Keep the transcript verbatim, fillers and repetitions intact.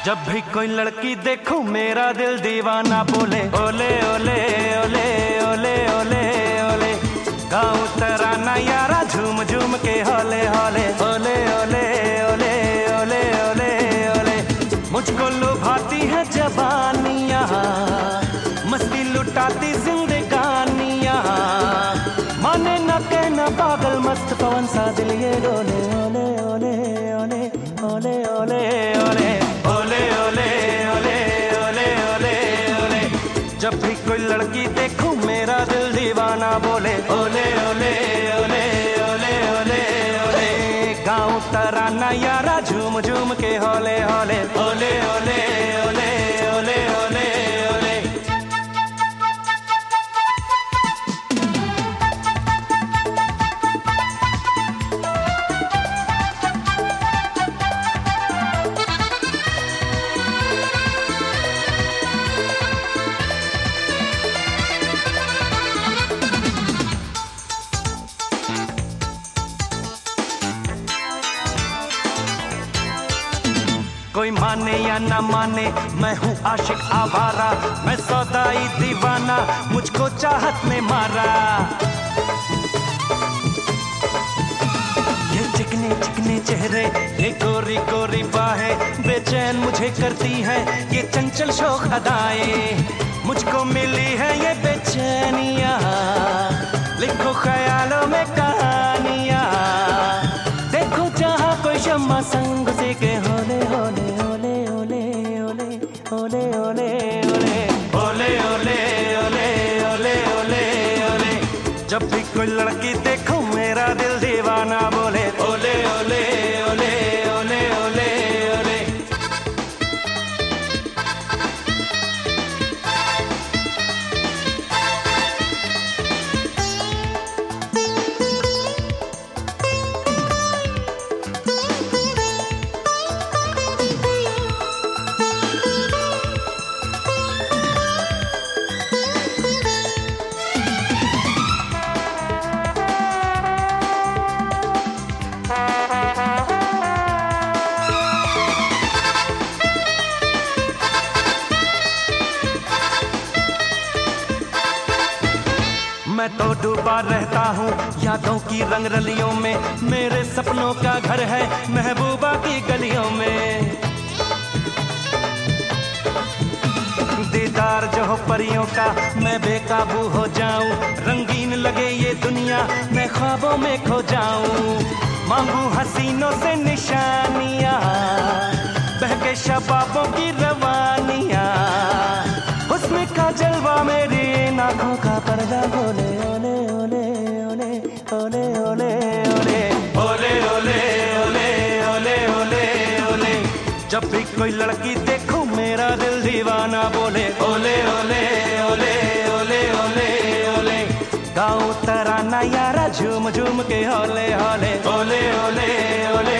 जब भी कोई लड़की देखूं मेरा दिल दीवाना बोले ओले ओले ओले ओले ओले ओले। गाऊं तराना यारा झूम झूम के होले होले ओले ओले ओले ओले ओले ओले। मुझको लुभाती है जवानियाँ, मस्ती लुटाती जिंदगानियाँ, माने न कहना पागल मस्त पवन सा दिल ये डोले ओले ओले ओले ओले ओले ओले ओले ओले ओले ओले ओले ओले। जब भी कोई लड़की देखूं मेरा दिल दीवाना बोले ओले ओले ओले ओले ओले ओले। गाऊं तराना यारा झूम झूम के होले होले ओले ओले ओले ओले ओले ओले। कोई माने या ना माने मैं हूँ आशिक आवारा, मैं सौदाई दीवाना मुझको चाहत ने मारा। ये चिकने चिकने चेहरे, ये गोरी गोरी बाहें बेचैन मुझे करती हैं, ये चंचल शौक अदाएं मुझको मिली है ये बेचैनियाँ। लिखो ख्यालों में कहानियाँ, देखो जहाँ कोई शम्मा संग से के होले होले ओले ओले ओले ओले ओले ओले ओले ओले ओले ओले ओले ओले। जब भी कोई लड़की देखूं मेरा दिल दीवाना बोले ओले ओले ओले ओले ओले ओले। मैं तो डूबा रहता हूँ यादों की रंग रलियों में, मेरे सपनों का घर है महबूबा की गलियों में। दीदार जो हो परियों का मैं बेकाबू हो जाऊं, रंगीन लगे ये दुनिया मैं ख्वाबों में खो जाऊं। मांगू हसीनों से निशानियाँ, बहके शबाबों की रवानियाँ, हुस्न का जलवा मेरी आँखों का पर्दा बोले ओले ओले ओले ओले ओले ओले ओले ओले ओले ओले ओले ओले। जब भी कोई लड़की देखूं मेरा दिल दीवाना बोले ओले ओले ओले ओले ओले ओले। गाऊं तराना यारा झूम झूम के होले होले ओले ओले ओले